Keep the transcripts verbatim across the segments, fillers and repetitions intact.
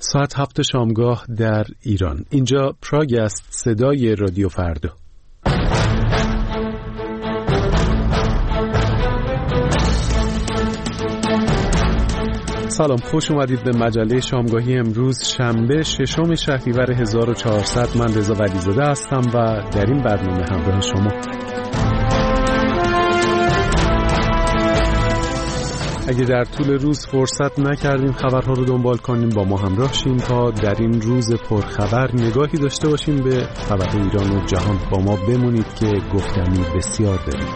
ساعت هفت شامگاه در ایران. اینجا پراگ است، صدای رادیو فردا. سلام، خوش اومدید به مجله شامگاهی امروز شنبه ششم شهریور هزار و چهارصد. من رضا ولیزاده هستم و در این برنامه همراه شما. اگه در طول روز فرصت نکردیم خبرها رو دنبال کنیم، با ما همراه شیم تا در این روز پرخبر نگاهی داشته باشیم به خبرهای ایران و جهان. با ما بمونید که گفتنی بسیار داریم.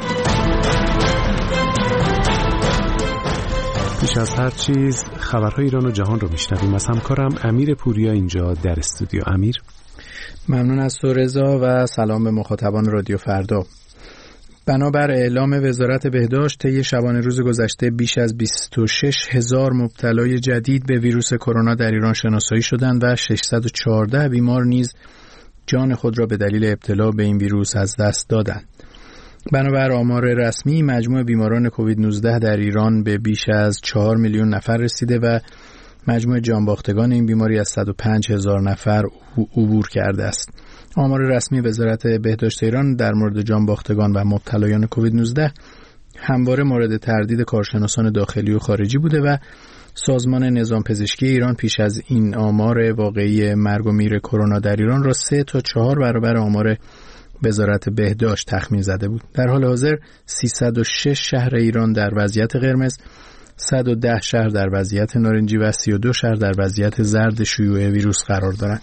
پیش از هر چیز خبرهای ایران و جهان رو میشنویم. از همکارم امیر پوریا اینجا در استودیو. امیر، ممنون از تو رضا و سلام به مخاطبان رادیو فردا. بنابر اعلام وزارت بهداشت طی شبانه روز گذشته بیش از بیست و شش هزار مبتلای جدید به ویروس کرونا در ایران شناسایی شدند و ششصد و چهارده بیمار نیز جان خود را به دلیل ابتلا به این ویروس از دست دادند. بنابر آمار رسمی مجموع بیماران کووید نوزده در ایران به بیش از چهار میلیون نفر رسیده و مجموع جانباختگان این بیماری از صد و پنج هزار نفر عبور کرده است. آمار رسمی وزارت بهداشت ایران در مورد جانباختگان و مبتلایان کووید نوزده همواره مورد تردید کارشناسان داخلی و خارجی بوده و سازمان نظام پزشکی ایران پیش از این آمار واقعی مرگ و میر کرونا در ایران را سه تا چهار برابر آمار وزارت بهداشت تخمین زده بود. در حال حاضر سیصد و شش شهر ایران در وضعیت قرمز، صد و ده شهر در وضعیت نارنجی و سی و دو شهر در وضعیت زرد شیوع ویروس قرار دارند.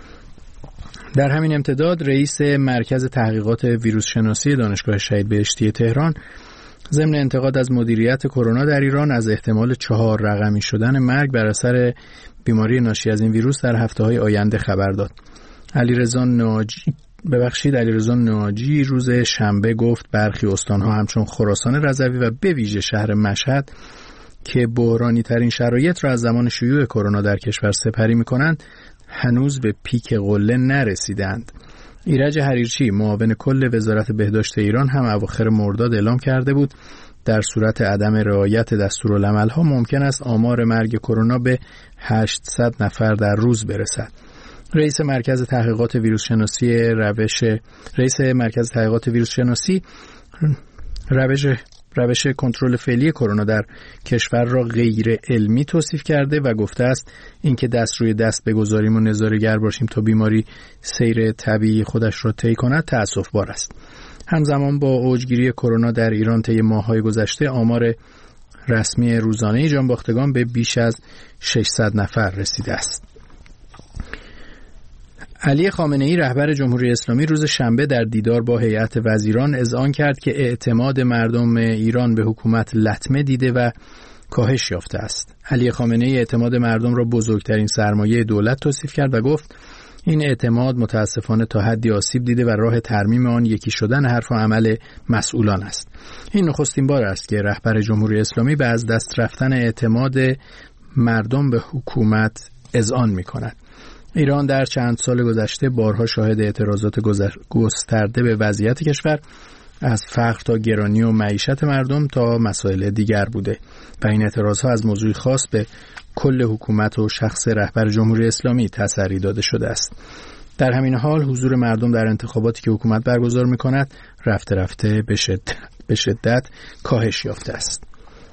در همین امتداد رئیس مرکز تحقیقات ویروس شناسی دانشگاه شهید بهشتی تهران ضمن انتقاد از مدیریت کرونا در ایران از احتمال چهار رقمی شدن مرگ بر اثر بیماری ناشی از این ویروس در هفته‌های آینده خبر داد. علیرضا ناجی ببخشید علیرضا ناجی روز شنبه گفت برخی استان‌ها همچون خراسان رضوی و به ویژه شهر مشهد که بحرانی ترین شرایط را از زمان شیوع کرونا در کشور سپری می‌کنند هنوز به پیک قله نرسیدند. ایرج حریرچی معاون کل وزارت بهداشت ایران هم اواخر مرداد اعلام کرده بود در صورت عدم رعایت دستورالعمل‌ها ممکن است آمار مرگ کرونا به هشتصد نفر در روز برسد. رئیس مرکز تحقیقات ویروس شناسی روش رئیس مرکز تحقیقات ویروس شناسی روش روش کنترل فعلی کرونا در کشور را غیر علمی توصیف کرده و گفته است اینکه دست روی دست بگذاریم و نظاره‌گر باشیم تا بیماری سیر طبیعی خودش را طی کند تأسف‌بار است. همزمان با اوجگیری کرونا در ایران طی ماه‌های گذشته آمار رسمی روزانه جانباختگان به بیش از ششصد نفر رسیده است. علی خامنه‌ای رهبر جمهوری اسلامی روز شنبه در دیدار با هیئت وزیران اذعان کرد که اعتماد مردم ایران به حکومت لطمه دیده و کاهش یافته است. علی خامنه‌ای اعتماد مردم را بزرگترین سرمایه دولت توصیف کرد و گفت این اعتماد متاسفانه تا حدی آسیب دیده و راه ترمیم آن یکی شدن حرف و عمل مسئولان است. این نخستین بار است که رهبر جمهوری اسلامی به از دست رفتن اعتماد مردم به حکومت اذعان می‌کند. ایران در چند سال گذشته بارها شاهد اعتراضات گسترده به وضعیت کشور از فقر تا گرانی و معیشت مردم تا مسائل دیگر بوده و این اعتراضها از موضوعی خاص به کل حکومت و شخص رهبر جمهوری اسلامی تسری داده شده است. در همین حال حضور مردم در انتخاباتی که حکومت برگزار می‌کند رفته رفته به شدت, به شدت کاهش یافته است.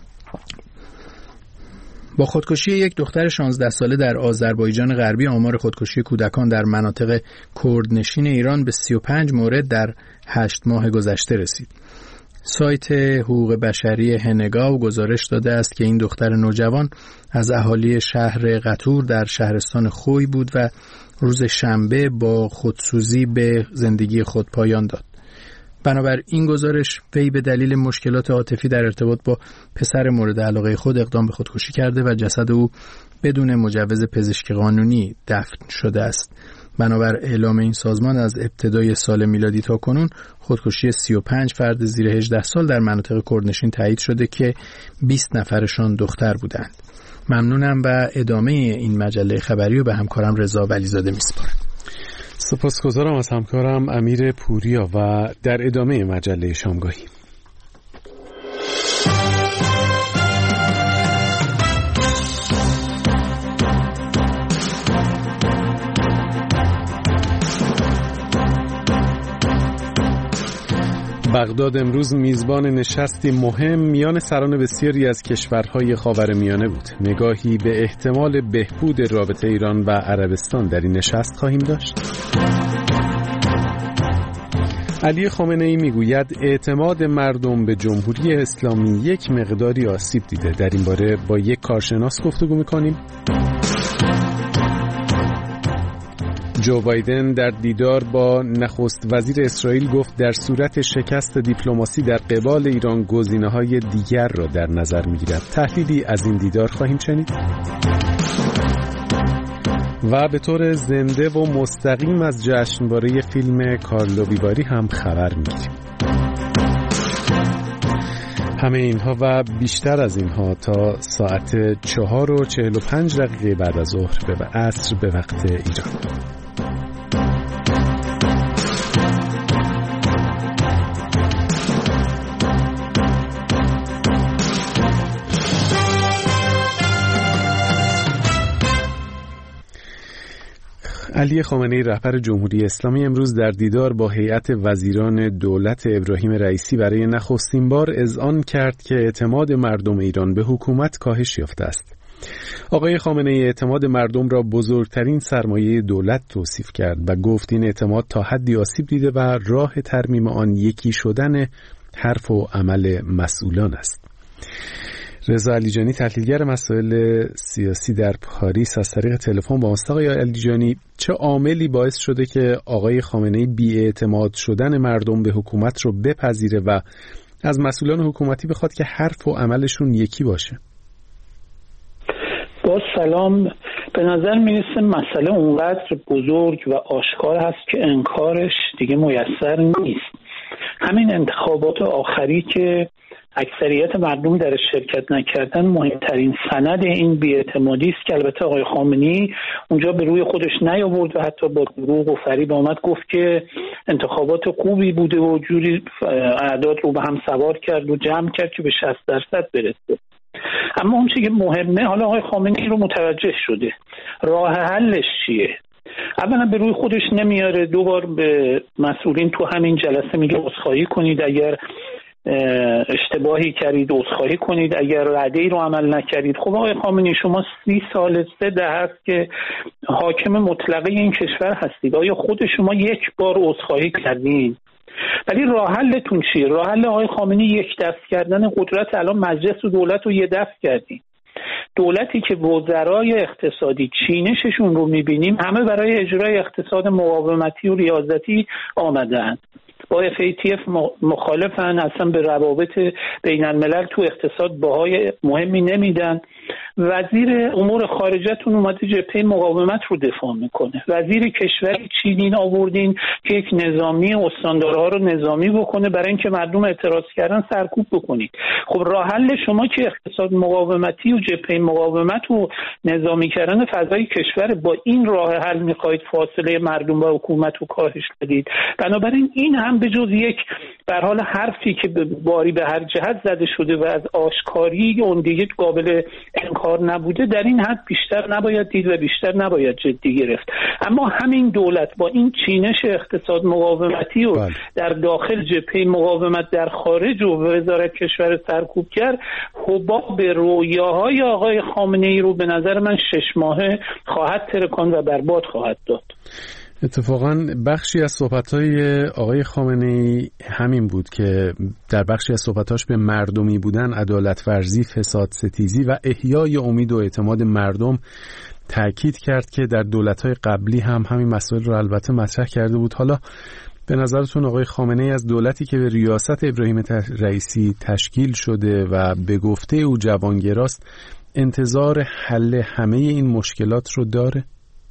با خودکشی یک دختر شانزده ساله در آذربایجان غربی آمار خودکشی کودکان در مناطق کردنشین ایران به سی و پنج مورد در هشت ماه گذشته رسید. سایت حقوق بشری هنگاو گزارش داده است که این دختر نوجوان از اهالی شهر قطور در شهرستان خوی بود و روز شنبه با خودسوزی به زندگی خود پایان داد. بنابر این گزارش وی به دلیل مشکلات عاطفی در ارتباط با پسر مورد علاقه خود اقدام به خودکشی کرده و جسد او بدون مجوز پزشکی قانونی دفن شده است. بنابر اعلام این سازمان از ابتدای سال میلادی تا کنون خودکشی سی و پنج فرد زیر هجده سال در مناطق کردنشین تایید شده که بیست نفرشان دختر بودند. ممنونم و ادامه این مجله خبری رو به همکارم رضا ولیزاده میسپارم. سپاسگزارم از همکارم امیر پوریا و در ادامه مجله شامگاهی. بغداد امروز میزبان نشستی مهم میان سران بسیاری از کشورهای خاورمیانه بود. نگاهی به احتمال بهبود رابطه ایران و عربستان در این نشست خواهیم داشت. علی خامنه‌ای میگوید اعتماد مردم به جمهوری اسلامی یک مقداری آسیب دیده. در این باره با یک کارشناس گفتگو میکنیم. جو بایدن در دیدار با نخست وزیر اسرائیل گفت در صورت شکست دیپلماسی در قبال ایران گزینه‌های دیگر را در نظر می‌گیرد. تحلیلی از این دیدار خواهیم شنید. و به طور زنده و مستقیم از جشنواره فیلم کارلو ویواری هم خبر می‌گیریم. همه اینها و بیشتر از اینها تا ساعت چهار و چهل و پنج دقیقه بعد از ظهر به عصر به وقت ایران. علی خامنه‌ای رهبر جمهوری اسلامی امروز در دیدار با هیئت وزیران دولت ابراهیم رئیسی برای نخستین بار اذعان کرد که اعتماد مردم ایران به حکومت کاهش یافته است. آقای خامنه‌ای اعتماد مردم را بزرگترین سرمایه دولت توصیف کرد و گفت این اعتماد تا حدی آسیب دیده و راه ترمیم آن یکی شدن حرف و عمل مسئولان است. رضا علیجانی تحلیلگر مسائل سیاسی در پاریس از طریق تلفن با ماست. آقای علیجانی، چه عاملی باعث شده که آقای خامنه‌ای بی‌اعتماد شدن مردم به حکومت رو بپذیره و از مسئولان حکومتی بخواد که حرف و عملشون یکی باشه؟ با سلام، به نظر میرسه مسئله اونقدر بزرگ و آشکار هست که انکارش دیگه میسر نیست. همین انتخابات آخری که اکثریت مردم در شرکت نکردن مهمترین سند این بی‌اعتمادی است که البته آقای خامنه‌ای اونجا به روی خودش نیاورد و حتی با دروغ و فریب آمد گفت که انتخابات خوبی بوده و جوری اعداد رو به هم سوار کرد و جمع کرد که به شصت درصد برسه. اما اون چیزی که مهمه، حالا آقای خامنه‌ای رو متوجه شده، راه حلش چیه؟ اولا به روی خودش نمیاره، دوبار به مسئولین تو همین جلسه میگه عذرخواهی کنید اگر اشتباهی کردید، عذرخواهی کنید اگر وعده‌ای رو عمل نکردید. خب آقای خامنه‌ای شما سی سال سه دهه است که حاکم مطلقه این کشور هستید. آیا خود شما یک بار عذرخواهی کردین؟ ولی راه حلتون چیه؟ راه حل آقای خامنه‌ای یک دست کردن قدرت. الان مجلس و دولت رو یه دست کردین. دولتی که وزرای اقتصادی چینششون رو می‌بینیم همه برای اجرای اقتصاد مقاومتی و ریاضتی آمدن، با اف ای تی اف مخالفن، اصلا به روابط بین الملل تو اقتصاد بهای مهمی نمیدن. وزیر امور خارجه‌تون اومده جبهه مقاومت رو دفاع میکنه. وزیر کشوری چینین آوردین که یک نظامی استاندارها رو نظامی بکنه، برای اینکه مردم اعتراض کردن سرکوب بکنید. خب راه حل شما که اقتصاد مقاومتی و جبهه مقاومت و نظامی کردن فضای کشور، با این راه حل میخواهید فاصله مردم و حکومت رو کاهش بدید. بنابراین این هم به جز یک به هر حال حرفی که باری به هر جهت زده شده و از آشکاری اون دیگه قابل انکار نبوده، در این حد بیشتر نباید دید و بیشتر نباید جدی گرفت. اما همین دولت با این چینش اقتصاد مقاومتی و بله. در داخل جبهه مقاومت در خارج و وزارت کشور سرکوب کرد، حباب رویاهای آقای خامنه‌ای رو به نظر من شش ماهه خواهد ترکاند و برباد خواهد داد. اتفاقا بخشی از صحبت‌های آقای خامنه‌ای همین بود که در بخشی از صحبتاش به مردمی بودن، عدالت ورزی، فساد ستیزی و احیای امید و اعتماد مردم تأکید کرد که در دولت‌های قبلی هم همین مسائل رو البته مطرح کرده بود. حالا به نظرتون آقای خامنه‌ای از دولتی که به ریاست ابراهیم رئیسی تشکیل شده و به گفته او جوانگراست، انتظار حل همه این مشکلات رو داره؟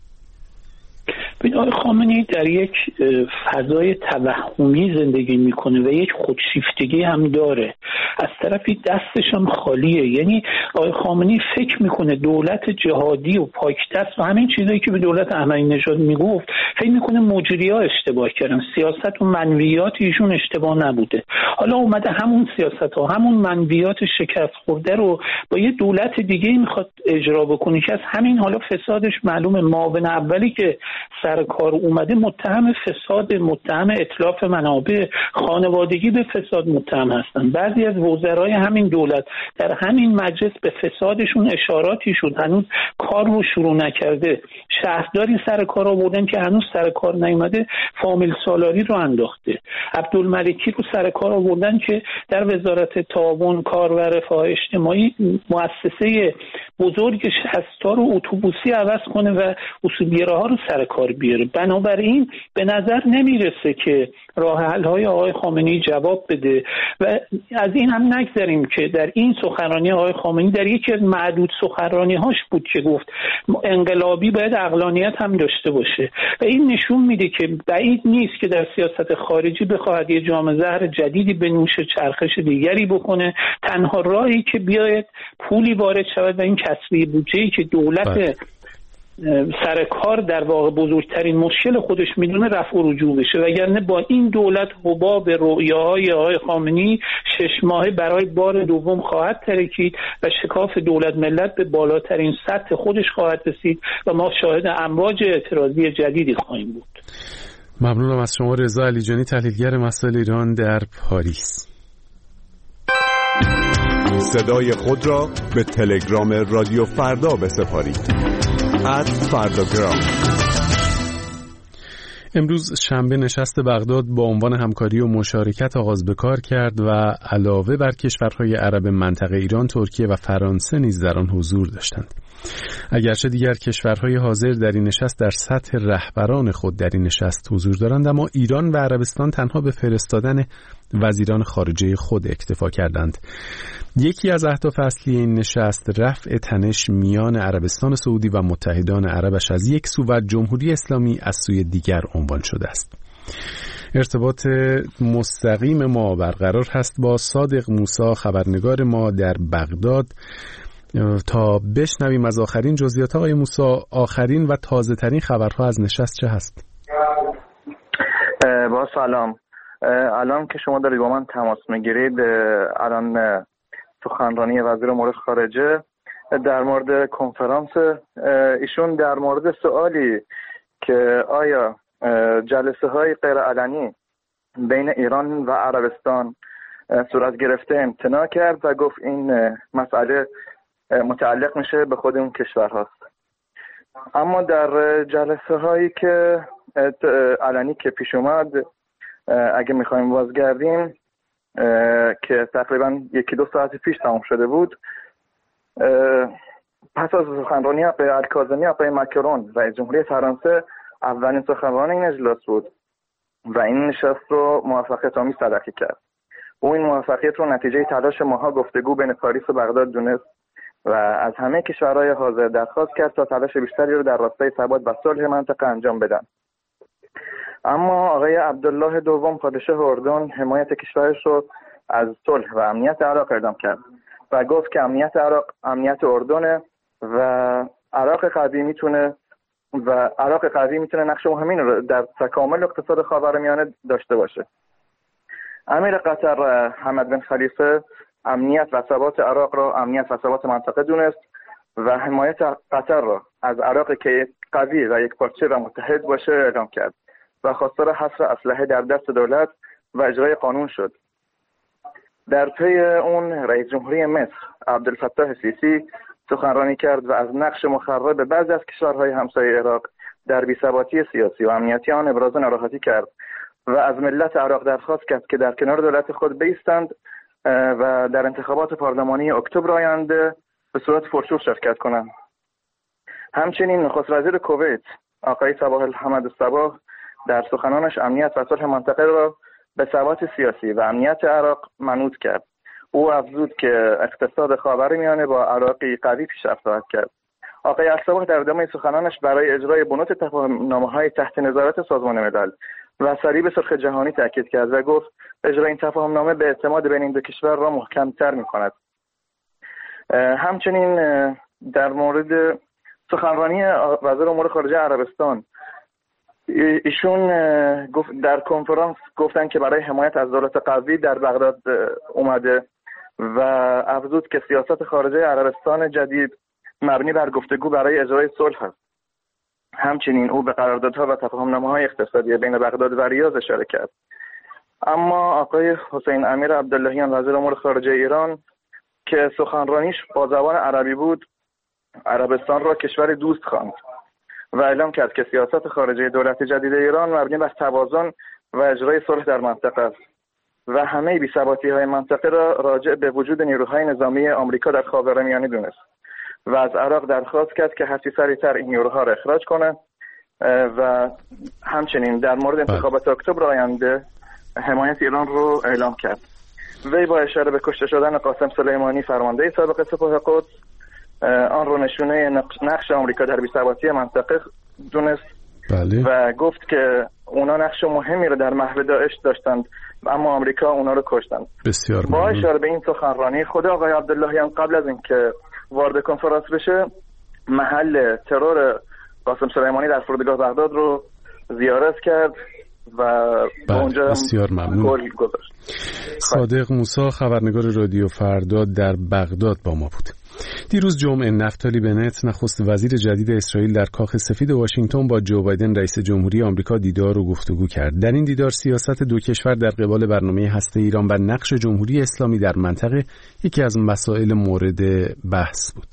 آقای خامنه‌ای در یک فضای توهمی زندگی میکنه و یک خودشیفتگی هم داره. از طرفی دستش هم خالیه. یعنی آقای خامنه‌ای فکر میکنه دولت جهادی و پاکدست و همین چیزایی که به دولت احمدی نژاد میگفت، فکر میکنه مجری‌ها اشتباه کردن، سیاست و منویات ایشون اشتباه نبوده. حالا اومده همون سیاست‌ها، همون منویات شکست خورده رو با یه دولت دیگه میخواد اجرا بکنه که از همین حالا فسادش معلومه. معاون اولی که سر کار اومده متهم فساد، متهم اتلاف منابع، خانوادگی به فساد متهم هستن. بعضی از وزرای همین دولت در همین مجلس به فسادشون اشاراتی شد، هنوز کار رو شروع نکرده. شهرداری سر کار آوردن که هنوز سر کار نیومده، فامیل سالاری رو انداخته. عبدالملکی رو سر کار آوردن که در وزارت تعاون، کار و رفاه اجتماعی مؤسسه بزرگ شصت رو اتوبوسی عوض کنه و اصولگراها رو سر کار بیاره. بنابراین به نظر نمیرسه که راه حل های آقای خامنه‌ای جواب بده و از این هم نگذاریم که در این سخنرانی آقای خامنه‌ای در یکی از معدود سخنرانی هاش بود که گفت انقلابی باید عقلانیت هم داشته باشه و این نشون میده که بعید نیست که در سیاست خارجی بخواهد یه جام زهر جدیدی بنوشه، چرخش دیگری بکنه. تنها راهی که بیاید پولی وارد شود و این کسری بودجه‌ای که دولت بله. سر کار در واقع بزرگترین مشکل خودش میدونه رفع و رجوع بشه، وگرنه با این دولت حباب رؤیاهای آقای خامنه‌ای شش ماهه برای بار دوم خواهد ترکید و شکاف دولت ملت به بالاترین سطح خودش خواهد رسید و ما شاهد امواج اعتراضی جدیدی خواهیم بود. ممنونم از شما رضا علیجانی، تحلیلگر مسائل ایران در پاریس. صدای خود را به تلگرام رادیو فردا بسپارید. ات فرداگرام. امروز شنبه نشست بغداد با عنوان همکاری و مشارکت آغاز به کار کرد و علاوه بر کشورهای عرب منطقه ایران، ترکیه و فرانسه نیز در آن حضور داشتند. اگرچه دیگر کشورهای حاضر در این نشست در سطح رهبران خود در این نشست حضور دارند، اما ایران و عربستان تنها به فرستادن وزیران خارجه خود اکتفا کردند. یکی از اهداف اصلی این نشست رفع تنش میان عربستان سعودی و متحدان عربش از یک سو و جمهوری اسلامی از سوی دیگر عنوان شده است. ارتباط مستقیم ما برقرار هست با صادق موسی، خبرنگار ما در بغداد، تا بشنویم از آخرین جزئیات. آقای موسی، آخرین و تازه ترین خبرها از نشست چه هست؟ با سلام. الان که شما دارید با من تماس میگیرید، الان سخنرانی وزیر امور خارجه در مورد کنفرانس ایشون در مورد سوالی که آیا جلسه های غیر علنی بین ایران و عربستان صورت گرفته امتناع کرد و گفت این مسئله متعلق میشه به خود اون کشور هاست. اما در جلسه هایی که علنی که پیش اومد، اگه میخوایم بازگردیم که تقریبا یکی دو ساعت پیش تمام شده بود، پس از سخنرانی آقای الکاظمی، آقای ماکرون رئیس جمهوری فرانسه اولین سخنرانی این اجلاس بود و این نشست رو موفقیت آمیز تلقی کرد. او این موفقیت رو نتیجه تلاش ماها گفتگو بین پاریس و بغداد دونست و از همه کشورهای حاضر درخواست کرد تا تلاش بیشتری رو در راستای ثبات و صلح منطقه انجام بدن. اما آقای عبدالله دوم پادشاه اردن حمایت کشورش رو از صلح و امنیت عراق اعلام کرد و گفت که امنیت عراق امنیت اردن و عراق قوی میتونه و عراق قوی میتونه نقش مهمی رو در تکامل اقتصاد خاورمیانه داشته باشه. امیر قطر حمد بن خلیفه امنیت و ثبات عراق را امنیت و ثبات منطقه دونست و حمایت قطر را از عراق که قوی و یکپارچه و متحد باشه اعلام کرد و خواستار حصر اسلحه در دست دولت و اجرای قانون شد. در پی اون رئیس جمهوری مصر عبدالفتاح السیسی سخنرانی کرد و از نقش مخرب بعضی از کشورهای همسایه عراق در بی‌ثباتی سیاسی و امنیتی آن ابراز ناراحتی کرد و از ملت عراق درخواست کرد که در کنار دولت خود بایستند و در انتخابات پارلمانی اکتبر آینده به صورت پرشور شرکت کنند. همچنین نخست وزیر کویت آقای صباح الحمد الصباح در سخنانش امنیت و صلح منطقه را به ثبات سیاسی و امنیت عراق منوط کرد. او افزود که اقتصاد خاورمیانه با عراقی قوی پیشرفت خواهد کرد. آقای الصباح در ادامه سخنانش برای اجرای بنود تفاهم‌نامه‌های تحت نظارت سازمان ملل و صلیب سرخ جهانی تاکید کرد و گفت اجرای این تفاهم‌نامه به اعتماد بین این دو کشور را محکم‌تر می‌کند. همچنین در مورد سخنرانی وزیر امور خارجه عربستان، ایشون گفت در کنفرانس گفتن که برای حمایت از دولت قوی در بغداد اومده و افزود که سیاست خارجه عربستان جدید مبنی بر گفتگو برای اجرای صلح است. همچنین او به قراردادها و تفاهم‌نامه‌های اقتصادی بین بغداد و ریاض اشاره کرد. اما آقای حسین امیر عبداللهیان وزیر امور خارجه ایران که سخنرانیش با زبان عربی بود، عربستان را کشور دوست خواند و اعلام کرد که سیاست خارجه دولت جدید ایران مبنی بر توازن و اجرای صلح در منطقه است و همه بی‌ثباتی‌های منطقه را راجع به وجود نیروهای نظامی آمریکا در خاورمیانه دونست و از عراق درخواست کرد که هرچه سریعتر این نیروها را اخراج کنه و همچنین در مورد انتخابات اکتبر آینده حمایت ایران رو اعلام کرد. وی با اشاره به کشته شدن قاسم سلیمانی فرمانده سابق سپاه قدس آن رو نشونه نقش آمریکا در بی‌ثباتی منطقه دونست. بله. و گفت که اونا نقش مهمی رو در محو داعش داشتند اما آمریکا اونا رو کشتند. بسیار با ممنون. اشاره به این سخنرانی خود آقای عبداللهیان قبل از اینکه وارد کنفرانس بشه محل ترور قاسم سلیمانی در فرودگاه بغداد رو زیارت کرد و بله. اونجا بسیار ممنون. گل گذاشت. صادق موسی خبرنگار رادیو فردا در بغداد با ما بود. دیروز جمعه نفتالی بنت نخست وزیر جدید اسرائیل در کاخ سفید واشنگتن با جو بایدن رئیس جمهوری آمریکا دیدار و گفتگو کرد. در این دیدار سیاست دو کشور در قبال برنامه هسته ایران و نقش جمهوری اسلامی در منطقه یکی از مسائل مورد بحث بود.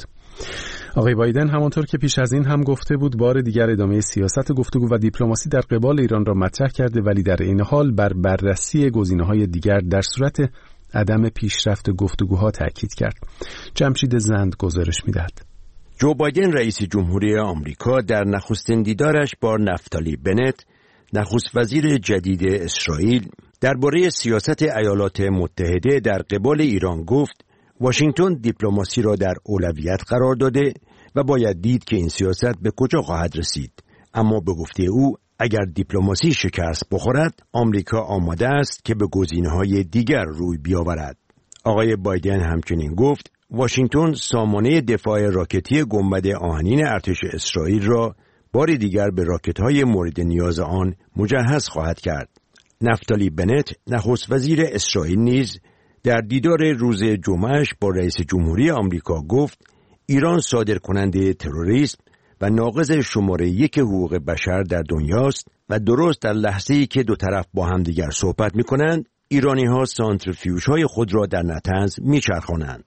آقای بایدن همانطور که پیش از این هم گفته بود بار دیگر ادامه سیاست گفتگو و دیپلماسی در قبال ایران را مطرح کرده، ولی در این حال بر بررسی گزینه‌های دیگر در صورت عدم پیشرفت گفتگوها تاکید کرد. جمشید زند گزارش می‌دهد. جو بایدن رئیس جمهوری آمریکا در نخستین دیدارش با نفتالی بنت نخست وزیر جدید اسرائیل درباره سیاست ایالات متحده در قبال ایران گفت واشنگتن دیپلماسی را در اولویت قرار داده و باید دید که این سیاست به کجا خواهد رسید. اما به گفته او اگر دیپلماسی شکست بخورد آمریکا آماده است که به گزینه‌های دیگر روی بیاورد. آقای بایدن همچنین گفت واشنگتن سامانه دفاع راکتی گنبد آهنین ارتش اسرائیل را بار دیگر به راکت‌های مورد نیاز آن مجهز خواهد کرد. نفتالی بنت نخست وزیر اسرائیل نیز در دیدار روز جمعهش با رئیس جمهوری آمریکا گفت ایران صادر کننده تروریسم و ناقض شماره یک حقوق بشر در دنیاست و درست در لحظه‌ای که دو طرف با همدیگر صحبت می‌کنند ایرانی‌ها سانتریفیوژهای خود را در نطنز می‌چرخانند.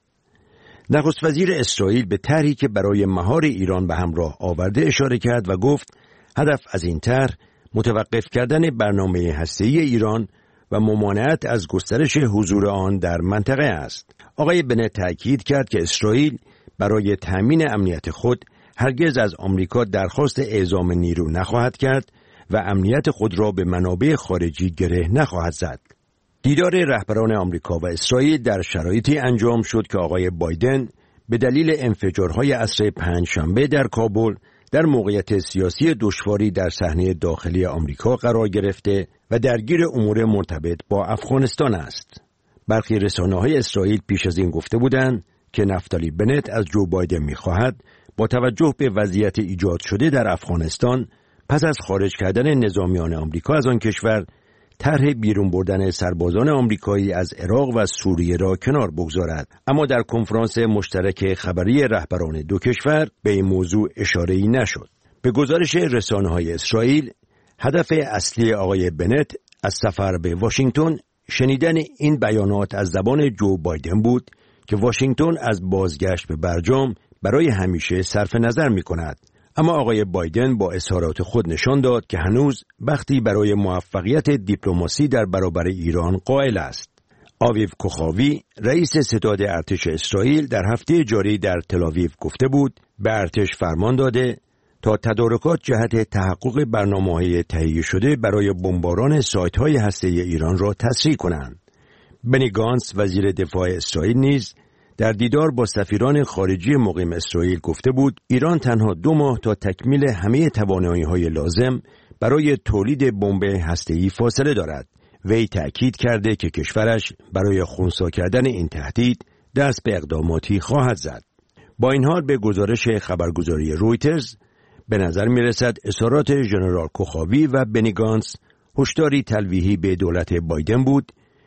نخست وزیر اسرائیل به طرحی که برای مهار ایران به همراه آورده اشاره کرد و گفت هدف از این طرح متوقف کردن برنامه هسته‌ای ایران و ممانعت از گسترش حضور آن در منطقه است. آقای بنت تأکید کرد که اسرائیل برای تأمین امنیت خود هرگز از آمریکا درخواست اعزام نیرو نخواهد کرد و امنیت خود را به منابع خارجی گره نخواهد زد. دیدار رهبران آمریکا و اسرائیل در شرایطی انجام شد که آقای بایدن به دلیل انفجارهای عصر پنجشنبه در کابل در موقعیت سیاسی دشواری در صحنه داخلی آمریکا قرار گرفته و درگیر امور مرتبط با افغانستان است. برخی رسانه‌های اسرائیل پیش از این گفته بودند که نفتالی بنت از جو بایدن می‌خواهد با توجه به وضعیت ایجاد شده در افغانستان پس از خارج کردن نظامیان آمریکا از آن کشور طرح بیرون بردن سربازان آمریکایی از عراق و سوریه را کنار بگذارد، اما در کنفرانس مشترک خبری رهبران دو کشور به این موضوع اشاره‌ای نشد. به گزارش رسانه‌های اسرائیل هدف اصلی آقای بنت از سفر به واشنگتن شنیدن این بیانات از زبان جو بایدن بود که واشنگتن از بازگشت به برجام برای همیشه صرف نظر می کند. اما آقای بایدن با اظهارات خود نشان داد که هنوز بختی برای موفقیت دیپلماسی در برابر ایران قائل است. آویو کوخاوی رئیس ستاد ارتش اسرائیل در هفته جاری در تل‌آویو گفته بود به ارتش فرمان داده تا تدارکات جهت تحقق برنامه‌های تهیه شده برای بمباران سایت‌های هسته‌ای ایران را تسریع کنند. بنی گانتس وزیر دفاع اسرائیل نیز در دیدار با سفیران خارجی مقیم اسرائیل گفته بود ایران تنها دو ماه تا تکمیل همه توانایی‌های لازم برای تولید بمب هسته‌ای فاصله دارد. وی تأکید کرده که کشورش برای خنثی کردن این تهدید دست به اقداماتی خواهد زد. با این حال به گزارش خبرگزاری رویترز به نظر می رسد اظهارات ژنرال کوخاوی و بنی گانتس هشداری تلویحی به دولت بایدن بود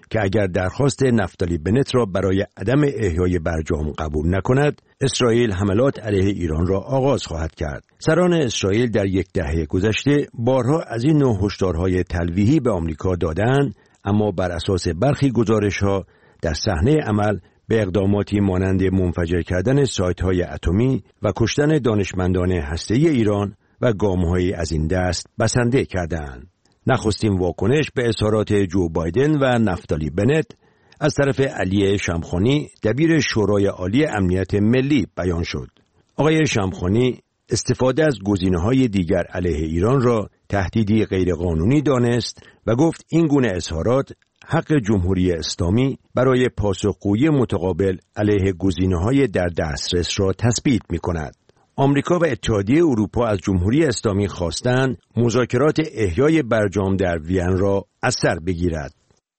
که اگر درخواست نفتالی بنت را برای عدم احیای برجام قبول نکند، اسرائیل حملات علیه ایران را آغاز خواهد کرد. سران اسرائیل در یک دهه گذشته بارها از این نوع هشدارهای تلویحی به آمریکا دادند، اما بر اساس برخی گزارش‌ها در صحنه عمل به اقداماتی مانند منفجر کردن سایت‌های اتمی و کشتن دانشمندان هسته‌ای ایران و گام‌هایی از این دست بسنده کردند. نخستین واکنش به اظهارات جو بایدن و نفتالی بنت از طرف علی شمخانی دبیر شورای عالی امنیت ملی بیان شد. آقای شمخانی استفاده از گزینه‌های دیگر علیه ایران را تهدیدی غیرقانونی دانست و گفت این گونه اظهارات حق جمهوری اسلامی برای پاسخگویی متقابل علیه گزینه‌های در دسترس را تثبیت می‌کند. آمریکا و اتحادیه اروپا از جمهوری اسلامی خواستند مذاکرات احیای برجام در وین را از سر بگیرد.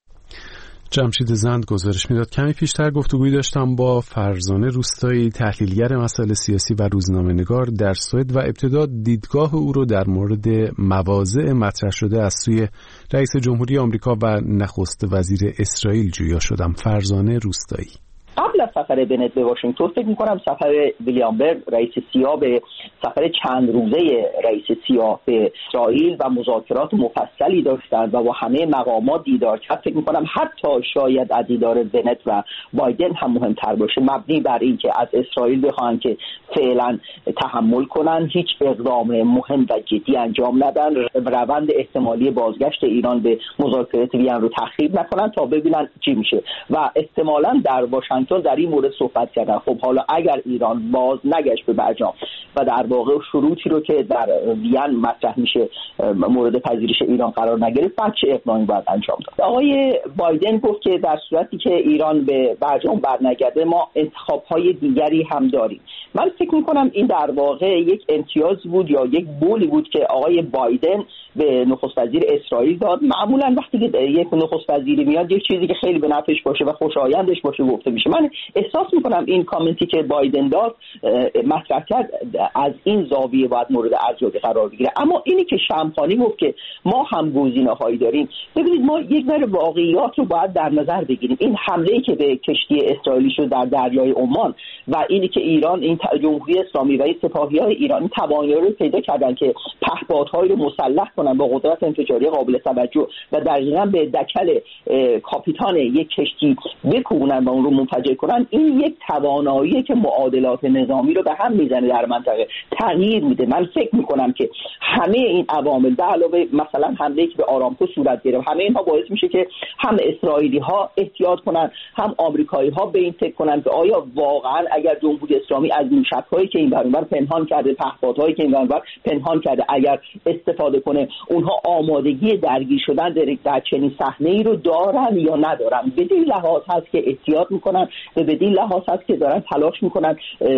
جمشید زند گزارش میداد. کمی پیشتر گفتگویی داشتم با فرزانه روستایی، تحلیلگر مسائل سیاسی و روزنامه‌نگار در سوئد و ابتدا دیدگاه او رو در مورد مواضع مطرح شده از سوی رئیس جمهوری آمریکا و نخست وزیر اسرائیل جویا شدم. فرزانه روستایی: قبل از سفر بنت به واشنگتن فکر می‌کنم سفر ویلیام بر رئیس سیا به سفر چند روزه رئیس سیا به اسرائیل و مذاکرات مفصلی داشتند و با همه مقامات دیدار کرد. فکر می‌کنم حتی شاید از دیدار بنت و بایدن هم مهمتر باشه، مبنی بر اینکه از اسرائیل بخواهند که فعلا تحمل کنن، هیچ اقدام مهم و جدی انجام ندن، روند احتمالی بازگشت ایران به مذاکرات وین رو تخریب نکنن تا ببینن چی میشه و احتمالاً در واشنگتن در این مورد صحبت کردن. خب حالا اگر ایران باز نگشت به برجام و در واقع شروطی رو که در وین مطرح میشه مورد پذیرش ایران قرار نگرفت، بعد چه اقدامی باید انجام داد؟ آقای بایدن گفت که در صورتی که ایران به برجام برنگرده ما انتخاب‌های دیگری هم داریم. من فکر می‌کنم این در واقع یک امتیاز بود یا یک بولی بود که آقای بایدن به نخست وزیر اسرائیل داد. معمولا وقتی که یک نخست وزیری میاد یک چیزی که خیلی به نفعش باشه و خوشایندش باشه گفته میشه. من احساس میکنم این کامنتی که بایدن داد مطرح کرد از این زاویه باید مورد ارزیابی قرار بگیره. اما اینی که شمخانی گفت که ما هم گزینه‌هایی داریم، ببینید ما یک ذره واقعیات رو باید در نظر بگیریم. این حمله‌ای که به کشتی اسرائیلی شد در دریای عمان و اینی که ایران، این جمهوری اسلامی و این سپاهی‌های ایرانی توانایی رو پیدا کردن که پهپادهایی رو مسلح کنن با قدرت انفجاری قابل توجه و دقیقاً به دکل کاپیتان یک کشتی بکوبونن و اون رو منفجر کنن، این یک تواناییه که معادلات نظامی رو به هم میزنه، در منطقه تغییر میده. من فکر میکنم که همه این عوامل به علاوه مثلا حمله‌ای که به آرامکو صورت گرفت، همه اینها باعث میشه که هم اسرائیلی ها احتیاط کنن، هم آمریکایی ها به این فکر کنن که آیا واقعا اگر جمهوری اسلامی از موشک‌هایی که این برابر پنهان کرده، پهپادهایی که این برابر پنهان کرده اگر استفاده کنه، اونها آمادگی درگیر شدن در چنین صحنه‌ای رو دارن یا ندارن. بدین لحاظ هست که احتیاط میکنن و بدین لحاظ هست که دارن تلاش میکنن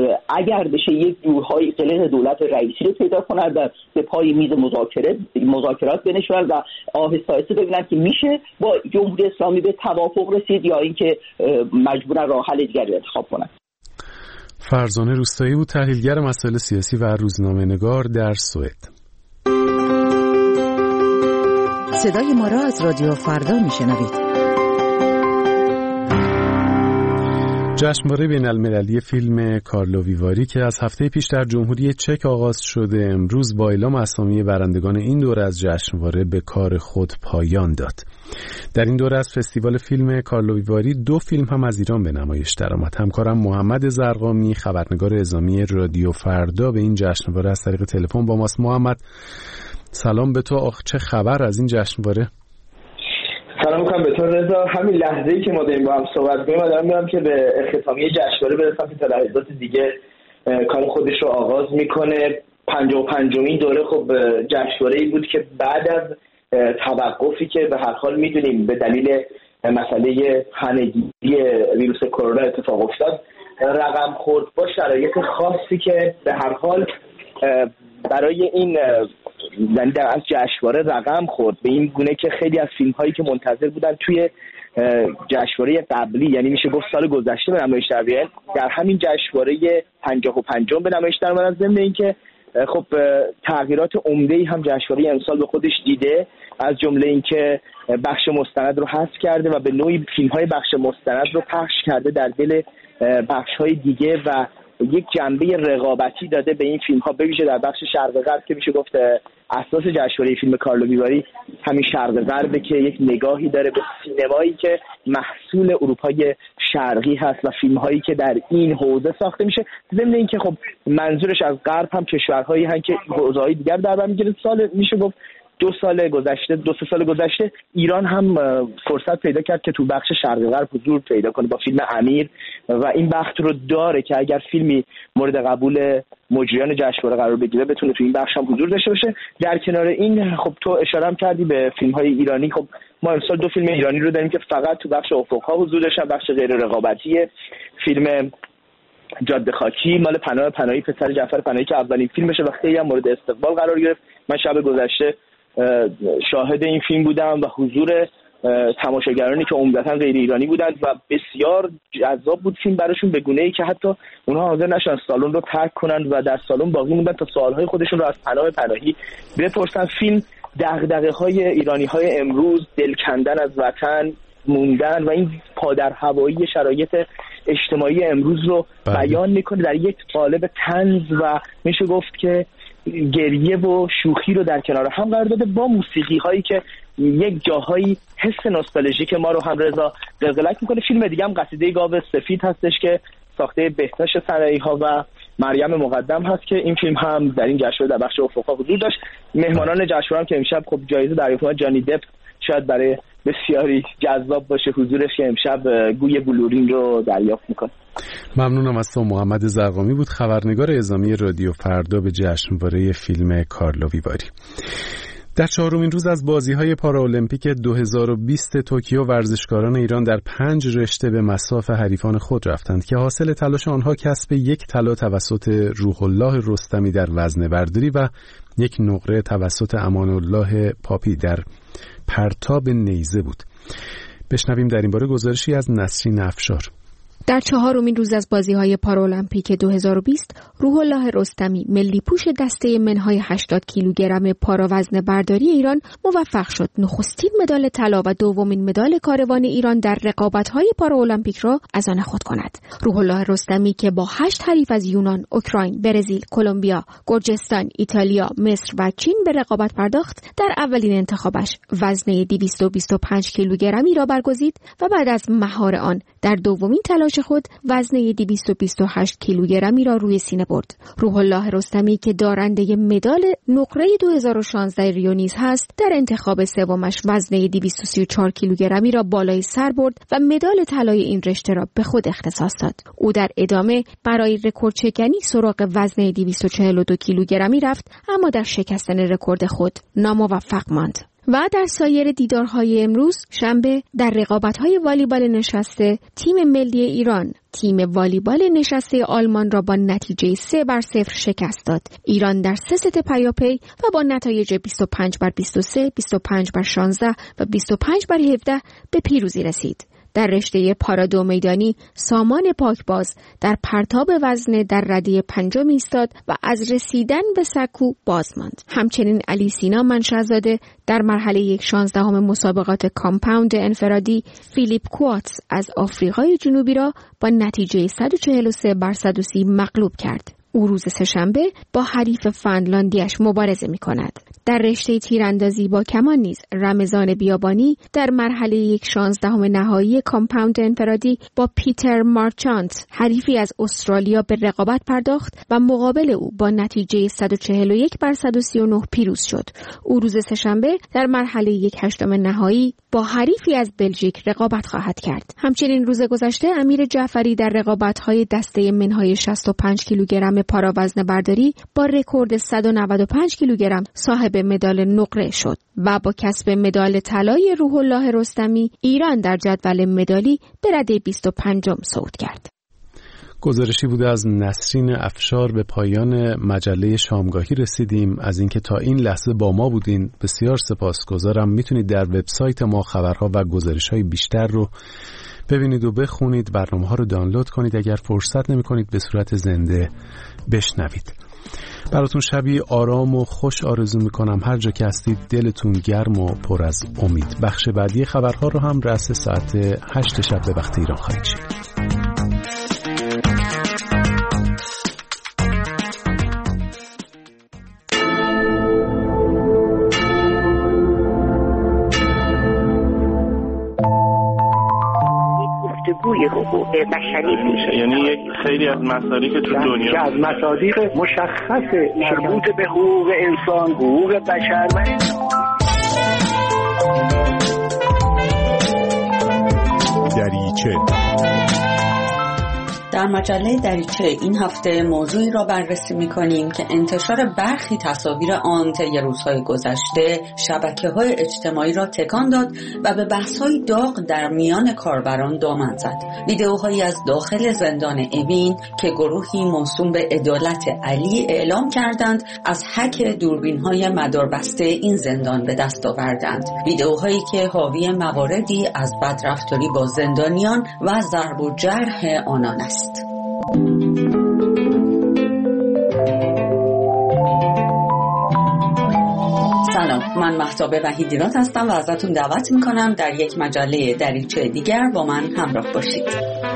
اگر بشه یک جورهای قلق دولت رئیسی رو پیدا کنن و به پای میز مذاکره مذاکرات بنشونن و آهسته آهسته ببینن که میشه با جمهوری اسلامی به توافق رسید یا اینکه مجبورن راه حل دیگری انتخاب کنن. فرزانه روستایی بود، تحلیلگر مسائل سیاسی و روزنامه‌نگار در سوئد. صدای ما را از رادیو فردا میشنوید. جشنواره بین‌المللی فیلم کارلو ویواری که از هفته پیش در جمهوری چک آغاز شده، امروز با اعلام اسامی برندگان این دوره از جشنواره به کار خود پایان داد. در این دوره از فستیوال فیلم کارلو ویواری دو فیلم هم از ایران به نمایش درآمد. همکارم محمد زرقامی، خبرنگار اعزامی رادیو فردا، به این جشنواره از طریق تلفن با ماست. محمد سلام به تو. آخ چه خبر از این جشنواره؟ سلام میکنم به تو رضا. همین لحظه‌ای که ما داریم با هم صحبت می‌کنیم دارم میرم که به اختتامیه جشنواره برسم که تا لحظات دیگه کار خودش رو آغاز میکنه. پنجاه و پنجمین دوره خب جشنواره‌ای بود که بعد از توقفی که به هر حال میدونیم به دلیل مسئله هنگیری ویروس کرونا اتفاق افتاد، رقم خورد با شرایط خاصی که به هر حال برای این یعنی در از جشنواره رقم خورد، به این گونه که خیلی از فیلم هایی که منتظر بودن توی جشنواره قبلی، یعنی میشه گفت سال گذشته، به نمایش در بیان، در همین جشنواره پنجاه و پنجم به نمایش در اومدن. ضمن اینکه خب تغییرات عمده‌ای هم جشنواره امسال به خودش دیده، از جمله اینکه بخش مستند رو حذف کرده و به نوعی فیلم‌های بخش مستند رو پخش کرده در دل بخش‌های دیگه و یک جنبه رقابتی داده به این فیلم‌ها، به ویژه در بخش شرق غرب که میشه گفت اساس جشنواره فیلم کارلو ویواری همین شرق غربه که یک نگاهی داره به سینمایی که محصول اروپای شرقی هست و فیلم‌هایی که در این حوزه ساخته میشه. ضمن اینکه خب منظورش از غرب هم کشورهایی هستند که حوزه‌های دیگر در بر می‌گیره. سال میشه گفت دو سال گذشته دو سه سال گذشته ایران هم فرصت پیدا کرد که تو بخش شرق غرب حضور پیدا کنه با فیلم امیر و این بخت رو داره که اگر فیلمی مورد قبول مجریان جشنواره قرار بگیره بتونه تو این بخش هم حضور داشته باشه. در کنار این خب تو اشاره هم کردی به فیلم‌های ایرانی. خب ما امسال دو فیلم ایرانی رو داریم که فقط تو بخش افق‌ها حضور داشتن، بخش غیر رقابتی. فیلم جاده خاکی مال پناه پناهی، پسر جعفر پناهی که اولین فیلمشه و خیلی هم مورد استقبال قرار گرفت. من شب گذشته شاهد این فیلم بودم و حضور تماشاگرانی که عمدتاً غیر ایرانی بودند و بسیار جذاب بود فیلم براشون، به گونه‌ای که حتی اونها حاضر نشدن سالن رو ترک کنن و در سالن باقی موندن تا سوالهای خودشون رو از پناه پناهی بپرسن. فیلم دغدغه‌های ایرانی‌های امروز، دل کندن از وطن، موندن و این پادر هوایی شرایط اجتماعی امروز رو بیان میکنه در یک قالب طنز و میشه گفت که گریه و شوخی رو در کنار هم قرار داده با موسیقی هایی که یک جاهایی حس نوستالژیک ما رو هم رضا قلقلک میکنه. فیلم دیگه هم قصیده گاو سفید هستش که ساخته بهتاش صنعی ها و مریم مقدم هست که این فیلم هم در این جشنواره در بخش افق‌ها حضور داشت. مهمانان جشنواره هم که امشب خب جایزه دریافت جانی دپ شاید برای بسیاری جذاب باشه حضورش که امشب گوی بلورین رو دریافت میکنه. ممنونم از تو. محمد زرقامی بود، خبرنگار اعزامی رادیو فردا به جشنواره فیلم کارلو ویواری. در چهارمین روز از بازی‌های پارالمپیک دو هزار و بیست توکیو ورزشکاران ایران در پنج رشته به مصاف حریفان خود رفتند که حاصل تلاش آنها کسب یک طلا توسط روح الله رستمی در وزنه برداری و یک نقره توسط امان الله پاپی در پرتاب نیزه بود. بشنویم در این باره گزارشی از نسرین افشار. در چهارمین روز از بازی‌های پارالمپیک دو هزار و بیست روح الله رستمی ملی پوش دسته منهای هشتاد کیلوگرم پاراوزن برداری ایران موفق شد نخستین مدال طلا و دومین مدال کاروان ایران در رقابت‌های پارالمپیک را از آن خود کند. روح الله رستمی که با هشت حریف از یونان، اوکراین، برزیل، کلمبیا، گرجستان، ایتالیا، مصر و چین به رقابت پرداخت، در اولین انتخابش وزنه دویست و بیست و پنج کیلوگرمی را برگزید و بعد از مهار آن در دومین تلاش خود وزنه دویست و بیست و هشت کیلوگرمی را روی سینه برد. روح الله رستمی که دارنده مدال نقره دو هزار و شانزده ریو نیز هست، در انتخاب سومش وزنه دویست و سی و چهار کیلوگرمی را بالای سر برد و مدال طلای این رشته را به خود اختصاص داد. او در ادامه برای رکورد شکنی سراغ وزنه دویست و چهل و دو کیلوگرمی رفت، اما در شکستن رکورد خود ناموفق ماند. و در سایر دیدارهای امروز شنبه در رقابت‌های والیبال نشسته تیم ملی ایران تیم والیبال نشسته آلمان را با نتیجه سه بر صفر شکست داد. ایران در سه ست پیاپی و با نتایج بیست و پنج بر بیست و سه، بیست و پنج بر شانزده و بیست و پنج بر هفده به پیروزی رسید. در رشته پارادو میدانی سامان پاکباز در پرتاب وزنه در رده پنجم ایستاد و از رسیدن به سکو باز ماند. همچنین علی سینا منشأزاده در مرحله یک شانزدهم مسابقات کامپاوند انفرادی فیلیپ کواتس از آفریقای جنوبی را با نتیجه صد و چهل و سه بر صد و سی مغلوب کرد. او روز سه‌شنبه با حریف فنلاندیش مبارزه می‌کند. در رشته تیراندازی با کمان نیز رمضان بیابانی در مرحله یک شانزدهم نهایی کامپاوند انفرادی با پیتر مارچانت حریفی از استرالیا به رقابت پرداخت و مقابل او با نتیجه صد و چهل و یک بر صد و سی و نه پیروز شد. او روز سه‌شنبه در مرحله یک هشتم نهایی با حریفی از بلژیک رقابت خواهد کرد. همچنین روز گذشته امیر جعفری در رقابت‌های دسته منهای شصت و پنج کیلوگرم پاراوزن برداری با رکورد صد و نود و پنج کیلوگرم صاحب مدال نقره شد و با کسب مدال طلای روح الله رستمی ایران در جدول مدالی به رده بیست و پنجم صعود کرد. گزارشی بوده از نسرین افشار. به پایان مجله شامگاهی رسیدیم. از اینکه تا این لحظه با ما بودین بسیار سپاسگزارم. میتونید در وبسایت ما خبرها و گزارش‌های بیشتر رو ببینید و بخونید. برنامه‌ها رو دانلود کنید. اگر فرصت نمی‌کنید به صورت زنده بشنوید. براتون شبی آرام و خوش آرزو میکنم. هر جا که هستید دلتون گرم و پر از امید. بخش بعدی خبرها رو هم رأس ساعت هشت شب به وقت ایران خواهید شنید. گفتگوی حقوق بشری میشه، یعنی یک خیلی از مصادیق تو دنیا که از مصادیق مشخص مربوط به حقوق انسان، حقوق بشر و دریچه. در مجله دریچه این هفته موضوعی را بررسی می‌کنیم که انتشار برخی تصاویر آن طی روزهای گذشته شبکه‌های اجتماعی را تکان داد و به بحث‌های داغ در میان کاربران دامن زد. ویدئوهایی از داخل زندان اوین که گروهی موسوم به عدالت علی اعلام کردند از هک دوربین‌های مداربسته این زندان به دست آوردند. ویدئوهایی که حاوی مواردی از بدرفتاری با زندانیان و ضرب و جرح آنان است. سلام، من مهتاب وحیدیراد هستم و ازتون دعوت میکنم در یک مجله دریچه دیگر با من همراه باشید.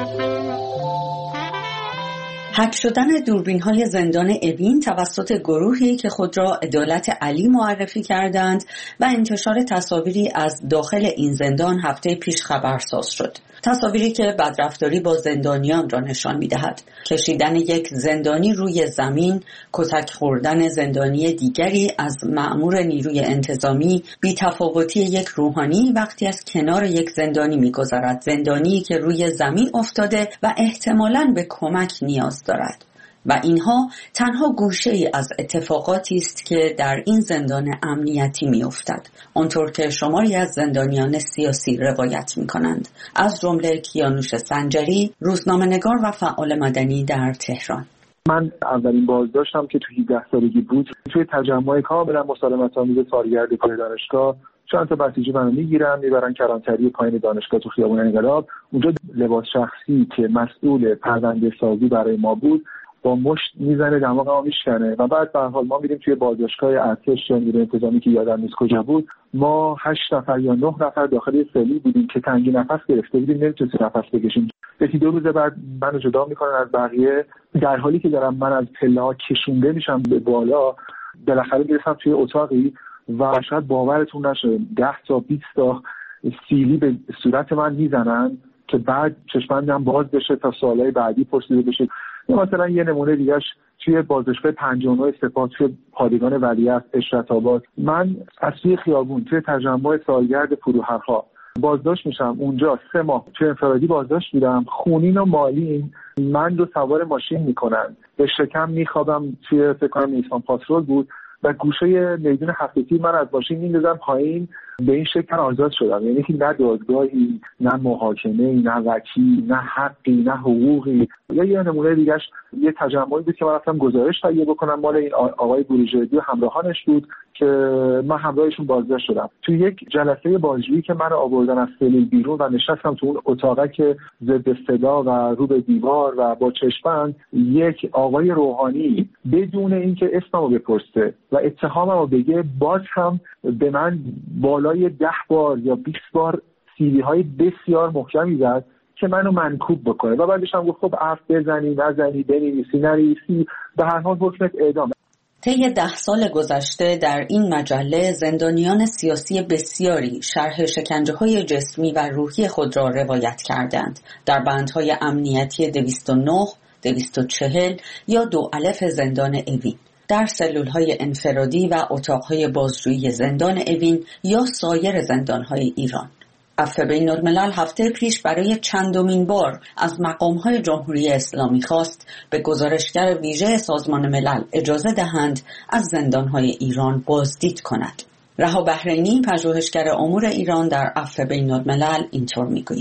هک شدن دوربین‌های زندان اوین توسط گروهی که خود را عدالت علی معرفی کردند و انتشار تصاویری از داخل این زندان هفته پیش خبرساز شد. تصاویری که بدرفتاری با زندانیان را نشان می‌دهد. کشیدن یک زندانی روی زمین، کتک خوردن زندانی دیگری از مأمور نیروی انتظامی، بی‌تفاوتی یک روحانی وقتی از کنار یک زندانی می‌گذرد، زندانی که روی زمین افتاده و احتمالاً به کمک نیاز دارد. و اینها تنها گوشه‌ای از اتفاقاتی است که در این زندان امنیتی می‌افتد، آنطور که شماری از زندانیان سیاسی روایت می‌کنند، از جمله کیانوش سنجری، روزنامه‌نگار و فعال مدنی در تهران. من اولین بازداشتم که توی هجده سالگی بود، توی تجمع کاملا مسالمت‌آمیز سالگرد کل دانشگاه چند تا بسیجی منو میگیرن میبرن کلانتری پایین دانشگاه تو خیابون انقلاب. اونجا لباس شخصی که مسئول پرونده سازی برای ما بود با مشت میزنه، دماغمو میشکنه و بعد به هر حال ما میریم توی بازداشتگاه ارتش یا نیروی انتظامی که یادم نیست کجا بود. ما هشت نفر یا نه نفر داخل سلی بودیم که تنگی نفس گرفته بودیم، نمیتونستیم نفس بکشیم. یکی دو روز بعد منو جدا میکنن از بقیه، در حالی که دارم من از پله‌ها کشونده میشم به بالا. بالاخره میرسم توی اتاقی و شاید باورتون نشه ده تا بیست تا سیلی به صورت من میزنن که بعد چشمندم باز بشه تا سوالای بعدی پرسیده بشه. مثلا یه نمونه دیگهش توی بازداشتگاه پنجاه و نه سپاه توی پادگان ولیعصر اشرت آباد، من از توی خیابون توی تجمع سالگرد فروهرها بازداشت میشم. اونجا سه ماه توی انفرادی بازداشت میرم، خونین و مالین من رو سوار ماشین میکنن، به شکم میخوابم توی فکر کنم نیسان پاترول بود و گوشه میدون هفتگی من از ماشین میندازم پایین. به این شکل آزاد شدم، یعنی که نه دادگاهی، نه محاکمه، نه وکیل، نه حقی، نه حقوقی. یا یه نمونه دیگهش یه تجمعی بود که من رفتم گزارش تهیه بکنم، مال این آقای بروجردی و همراهانش بود که من همراهشون بازداشت شدم. تو یک جلسه بازجویی که من آوردن از سلول بیرون و نشستم تو اون اتاقه که ضد صدا و رو به دیوار و با چشم‌بند، یک آقای روحانی بدون اینکه اسممو بپرسه و اتهاممو بگه باز هم به من بالای ده بار یا بیست بار سیلی های بسیار محکمی زد که منو منکوب بکنه و بعدش هم گفت خب حرف بزنی نزنی بنویسی ننویسی، به هر حال حکمت اعدام. طی ده سال گذشته در این مجله زندانیان سیاسی بسیاری شرح شکنجه‌های جسمی و روحی خود را روایت کردند. در بندهای امنیتی دویست و نه، دویست و چهل یا دو الف زندان اوین، در سلول‌های انفرادی و اتاق‌های بازجویی زندان اوین یا سایر زندان‌های ایران. عفو بین‌الملل هفته پیش برای چندمین بار از مقام‌های جمهوری اسلامی خواست به گزارشگر ویژه سازمان ملل اجازه دهند از زندان‌های ایران بازدید کند. رها بحرینی، پژوهشگر امور ایران در عفو بین‌الملل، اینطور می‌گوید: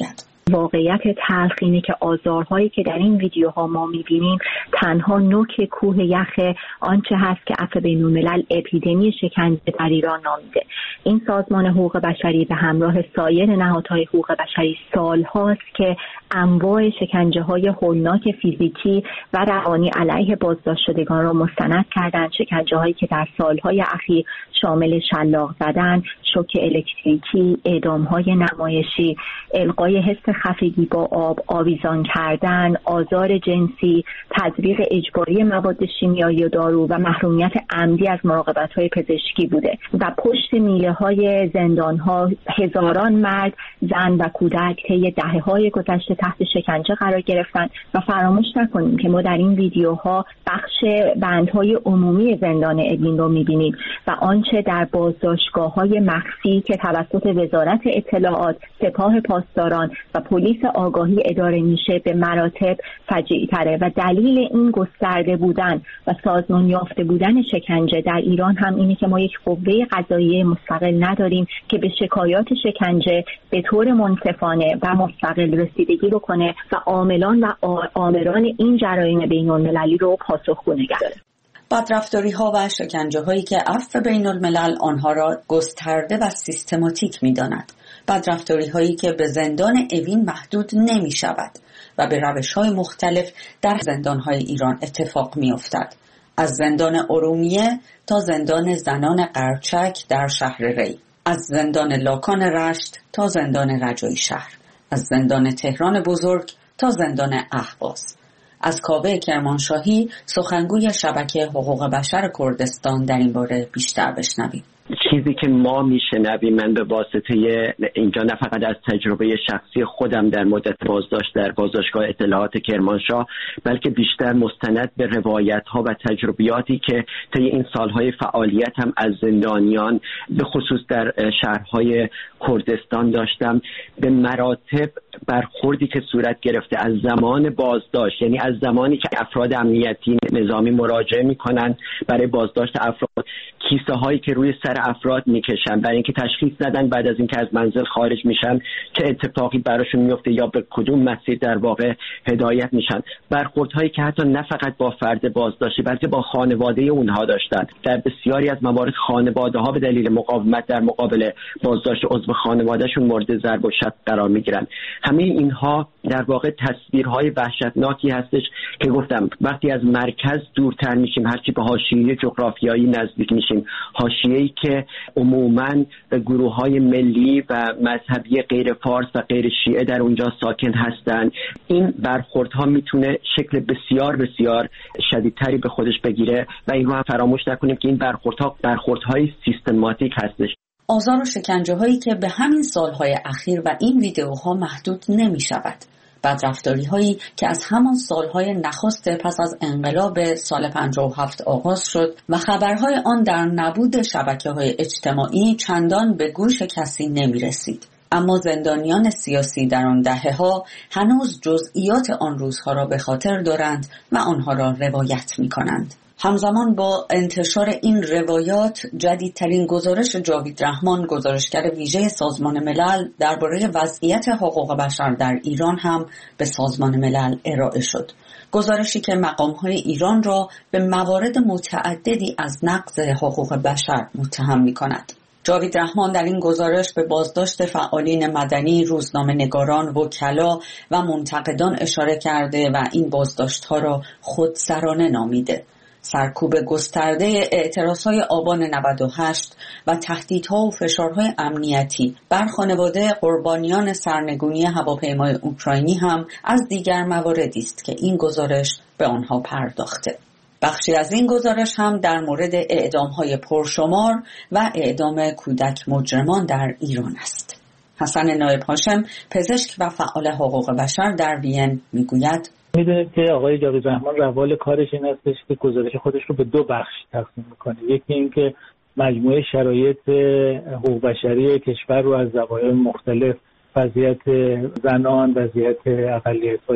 واقعیت تلخ اینه که آزارهایی که در این ویدیوها ما می‌بینیم تنها نوک کوه یخ آنچه هست که عفو بین‌الملل اپیدمی شکنجه در ایران نامیده. این سازمان حقوق بشری به همراه سایر نهادهای حقوق بشری سال‌هاست که انواع شکنجه‌های هولناک فیزیکی و روانی علیه بازداشت شدگان را مستند کردند، شکنجه‌هایی که در سال‌های اخیر شامل شلاق زدن، شوک الکتریکی، اعدام‌های نمایشی، القای حس خفگی با آب، آویزان کردن، آزار جنسی، تزریق اجباری مواد شیمیایی و دارو و محرومیت عمدی از مراقبت‌های پزشکی بوده و پشت میله‌های زندان‌ها هزاران مرد، زن و کودک طی دهه‌های گذشته تحت شکنجه قرار گرفتند و فراموش نکنیم که ما در این ویدیوها بخش بندهای عمومی زندان اوین رو می‌بینیم و آنچه در بازداشتگاه‌های مخفی که توسط وزارت اطلاعات، سپاه پاسداران و پلیس آگاهی اداره میشه به مراتب فجیع‌تره و دلیل این گسترده بودن و سازمان یافته بودن شکنجه در ایران هم اینه که ما یک قوه قضاییه مستقل نداریم که به شکایات شکنجه به طور منصفانه و مستقل رسیدگی بکنه و عاملان و آمران این جرایم بین‌المللی رو پاسخگو نگه داره. بدرفتاری ها و شکنجه هایی که عفو بین الملل آنها را گسترده و سیستماتیک می داند. بدرفتاری هایی که به زندان اوین محدود نمی شود و به روش های مختلف در زندان های ایران اتفاق می افتد. از زندان ارومیه تا زندان زنان قرچک در شهر ری، از زندان لاکان رشت تا زندان رجایی شهر، از زندان تهران بزرگ تا زندان اهواز. از کاوه کرمانشاهی سخنگوی شبکه حقوق بشر کردستان در این باره بیشتر بشنویم. چیزی که ما میشنویم، من به واسطه اینجا نه فقط از تجربه شخصی خودم در مدت بازداشت در بازداشتگاه اطلاعات کرمانشاه، بلکه بیشتر مستند به روایت ها و تجربیاتی که طی این سالهای فعالیت هم از زندانیان به خصوص در شهرهای کردستان داشتم، به مراتب برخوردی که صورت گرفته از زمان بازداشت، یعنی از زمانی که افراد امنیتی نظامی مراجعه میکنن برای بازداشت افراد، کیسه هایی که روی سر افراد میکشن برای اینکه تشخیص ندن بعد از اینکه از منزل خارج میشن چه اتفاقی براشون میفته یا به کدوم مسیر در واقع هدایت میشن. برخوردهایی که حتی نه فقط با فرد بازداشتی بلکه با خانواده اونها داشتن. در بسیاری از موارد خانواده ها به دلیل مقاومت در مقابل بازداشت عضو خانوادهشون مورد ضرب و شتم قرار میگیرن. همه اینها در واقع تصویرهای وحشتناکی هستش که گفتم وقتی از مرکز دورتر میشیم، هرچی به حاشیه جغرافیایی نزدیک میشیم، حاشیه‌ای که عموماً گروه‌های ملی و مذهبی غیر فارس و غیر شیعه در اونجا ساکن هستند، این برخوردها میتونه شکل بسیار بسیار شدیدتری به خودش بگیره و این رو هم فراموش نکنیم که این برخوردها برخوردهای سیستماتیک هستش. آزار و شکنجه هایی که به همین سالهای اخیر و این ویدیوها محدود نمی شود. بدرفتاری هایی که از همان سالهای نخست پس از انقلاب سال پنجاه و هفت آغاز شد و خبرهای آن در نبود شبکه‌های اجتماعی چندان به گوش کسی نمی رسید. اما زندانیان سیاسی در آن دهه‌ها هنوز جزئیات آن روزها را به خاطر دارند و آنها را روایت می کنند. همزمان با انتشار این روایات، جدیدترین گزارش جاوید رحمان، گزارشگر ویژه سازمان ملل درباره وضعیت حقوق بشر در ایران هم به سازمان ملل ارائه شد. گزارشی که مقام‌های ایران را به موارد متعددی از نقض حقوق بشر متهم می‌کند. جاوید رحمان در این گزارش به بازداشت فعالین مدنی، روزنامه‌نگاران، وکلا و منتقدان اشاره کرده و این بازداشت‌ها را خودسرانه نامیده. سرکوب گسترده اعتراضهای آبان نود و هشت و تهدیدها و فشارهای امنیتی بر خانواده قربانیان سرنگونی هواپیمای اوکراینی هم از دیگر مواردی است که این گزارش به آنها پرداخته. بخشی از این گزارش هم در مورد اعدامهای پرشمار و اعدام کودک مجرمان در ایران است. حسن نایب هاشم، پزشک و فعال حقوق بشر در وین، میگوید میدونید که آقای جاوید رحمان روال کارش این هستش که گزارش خودش رو به دو بخش تقسیم میکنه. یکی این که مجموعه شرایط حقوق بشری کشور رو از زوایای مختلف، وضعیت زنان، وضعیت اقلیت‌های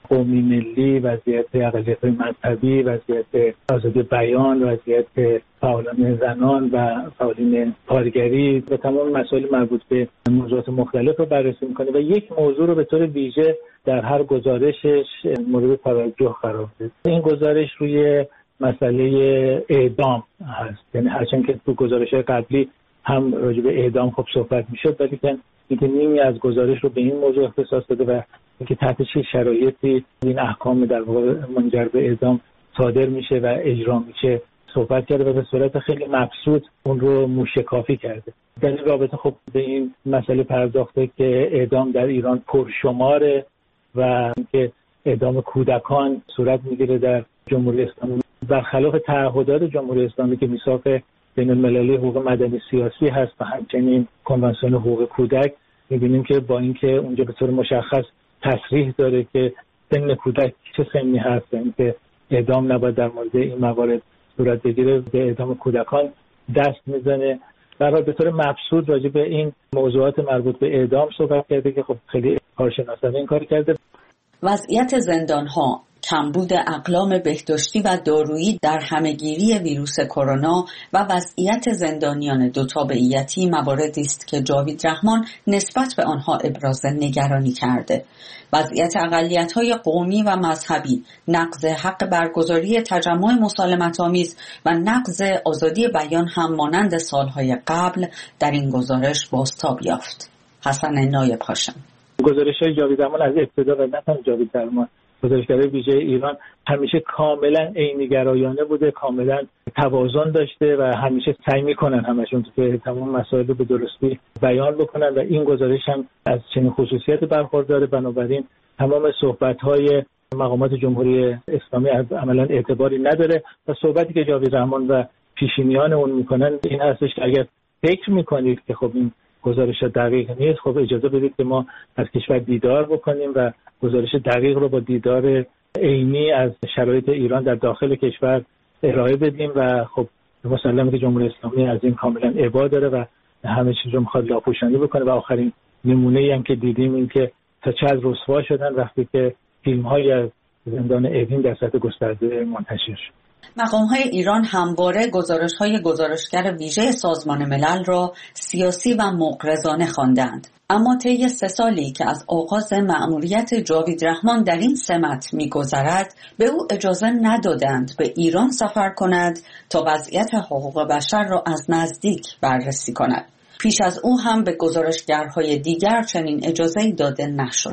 قومی ملی، وضعیت اقلیت‌های مذهبی، وضعیت آزادی بیان، وضعیت فعالان زنان و فعالین کارگری و تمام مسائل مربوط به موضوعات مختلف رو بررسی می‌کنه و یک موضوع رو به طور ویژه در هر گزارشش مورد توجه قرار میده. این گزارش روی مسئله اعدام هست، یعنی هرچند که تو گزارش‌های قبلی هم راجع به اعدام خب صحبت می‌شد، ولی که اینکه نیمی از گزارش رو به این موضوع اختصاص داده و اینکه تحت چه شرایطی این احکام در واقع منجر به اعدام صادر میشه و اجرا میشه صحبت کرده و به صورت خیلی مبسوط اون رو موشکافی کرده. در این رابطه خب به این مسئله پرداخته که اعدام در ایران پرشماره و اینکه اعدام کودکان صورت میگیره در جمهوری اسلامی برخلاف تعهدات جمهوری اسلامی که میثاق بین المللی حقوق مدنی سیاسی هست و همچنین کنوانسیون حقوق کودک. می‌بینیم که با اینکه اونجا به طور مشخص تصریح داره که سن کودک چه سنی هست، اینکه اعدام نباید در مورد این موارد صورت بگیره، به اعدام کودکان دست میزنه. برای به طور مبسوط راجع به این موضوعات مربوط به اعدام صحبت کرده که خب خیلی کارشناسانه این کار کرده. وضعیت زندان‌ها، کمبود اقلام بهداشتی و دارویی در همه‌گیری ویروس کرونا و وضعیت زندانیان دو تابعیتی مواردی است که جاوید رحمان نسبت به آنها ابراز نگرانی کرده. وضعیت اقلیت‌های قومی و مذهبی، نقض حق برگزاری تجمع مسالمت‌آمیز و نقض آزادی بیان هم مانند سالهای قبل در این گزارش بازتاب یافت. حسن نایب هاشم. گزارش‌های جاوید رحمان از ابتدا و نه تنها جاوید رحمان، گزارشگرای ویژه ایران همیشه کاملا عینی‌گرایانه بوده، کاملا توازن داشته و همیشه سعی می‌کنن همشون که تمام مسائل رو به درستی بیان بکنن و این گزارش هم از چنین خصوصیت برخورداره. بنابراین تمام صحبت‌های مقامات جمهوری اسلامی عملاً اعتباری نداره و صحبتی که جاوید رحمان و پیشینیان اون می‌کنن این هستش که اگر فکر می‌کنید که خب این گزارش دقیق نیست، خب اجازه بدید که ما از کشور دیدار بکنیم و گزارش دقیق رو با دیدار عینی از شرایط ایران در داخل کشور ارائه بدیم و خب مسلمه که جمهوری اسلامی از این کاملا ابا داره و همه چیز رو میخواد لاپوشانی بکنه و آخرین نمونه‌ای هم که دیدیم این که تا چه از رسوا شدن وقتی که فیلم‌های از زندان اوین در سطح گسترده منتشر شد. مقام‌های ایران همواره گزارش‌های گزارشگر ویژه سازمان ملل را سیاسی و مغرضانه خواندند. اما طی سه سالی که از آغاز مأموریت جاوید رحمان در این سمت می‌گذرد، به او اجازه ندادند به ایران سفر کند تا وضعیت حقوق بشر را از نزدیک بررسی کند. پیش از او هم به گزارشگرهای دیگر چنین اجازه‌ای داده نشد.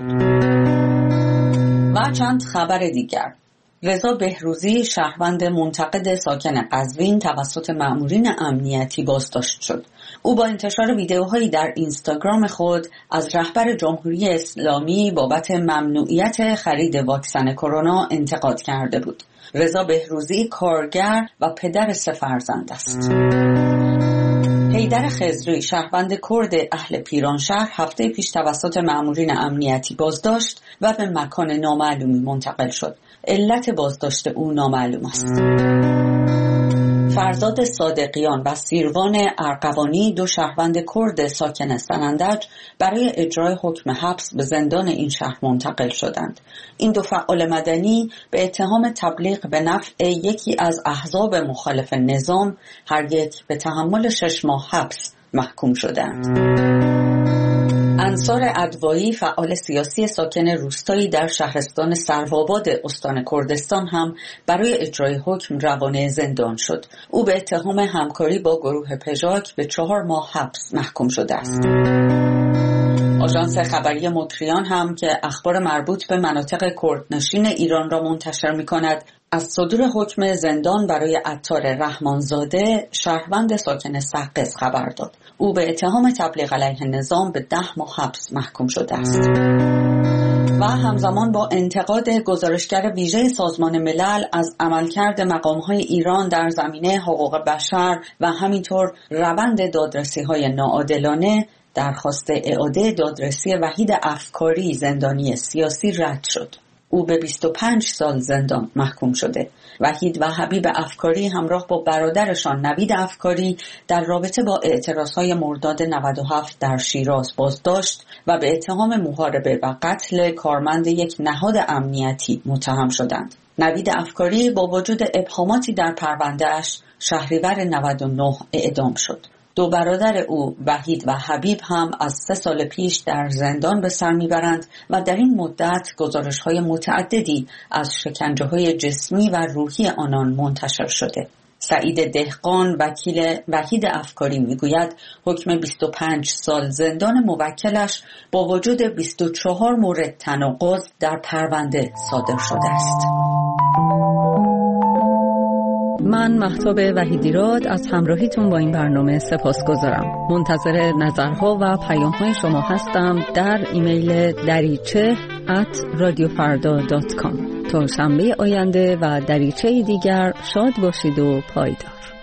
و چند خبر دیگر. رضا بهروزی، شهروند منتقد ساکن قزوین، توسط مأمورین امنیتی بازداشت شد. او با انتشار ویدیوهایی در اینستاگرام خود از رهبر جمهوری اسلامی بابت ممنوعیت خرید واکسن کرونا انتقاد کرده بود. رضا بهروزی کارگر و پدر سه فرزند است. حیدر خضری، شهروند کرد اهل پیرانشهر، هفته پیش توسط مأمورین امنیتی بازداشت و به مکان نامعلومی منتقل شد. علت بازداشت او نامعلوم است. فرزاد صادقیان و سیروان ارغوانی، دو شهروند کرد ساکن سنندج، برای اجرای حکم حبس به زندان این شهر منتقل شدند. این دو فعال مدنی به اتهام تبلیغ به نفع یکی از احزاب مخالف نظام هر یک به تحمل شش ماه حبس محکوم شدند. انصار ادوایی، فعال سیاسی ساکن روستایی در شهرستان سروآباد استان کردستان، هم برای اجرای حکم روانه زندان شد. او به اتهام همکاری با گروه پژاک به چهار ماه حبس محکوم شده است. آژانس خبری مکریان هم که اخبار مربوط به مناطق کردنشین ایران را منتشر می‌کند، از صدور حکم زندان برای عطار رحمانزاده، شهروند ساکن سقز، خبر داد. او به اتهام تبلیغ علیه نظام به ده ماه حبس محکوم شده است. و همزمان با انتقاد گزارشگر ویژه سازمان ملل از عملکرد مقام‌های ایران در زمینه حقوق بشر و همینطور روند دادرسی‌های ناعادلانه، درخواست اعاده دادرسی وحید افکاری، زندانی سیاسی، رد شد. او به بیست و پنج سال زندان محکوم شده. وحید و حبیب افکاری همراه با برادرشان نوید افکاری در رابطه با اعتراضهای مرداد نود و هفت در شیراز بازداشت و به اتهام محاربه و قتل کارمند یک نهاد امنیتی متهم شدند. نوید افکاری با وجود ابهاماتی در پرونده‌اش شهریور نود و نه اعدام شد. دو برادر او وحید و حبیب هم از سه سال پیش در زندان به سر میبرند و در این مدت گزارش‌های متعددی از شکنجه‌های جسمی و روحی آنان منتشر شده. سعید دهقان وکیل وحید افکاری میگوید حکم بیست و پنج سال زندان موکلش با وجود بیست و چهار مورد تناقض در پرونده صادر شده است. من مهتاب وحیدیراد از همراهیتون با این برنامه سپاسگزارم. منتظر نظرها و پیام‌های شما هستم در ایمیل دریچه ات رادیو فردا دات کام. تا شنبه آینده و دریچه دیگر شاد باشید و پایدار.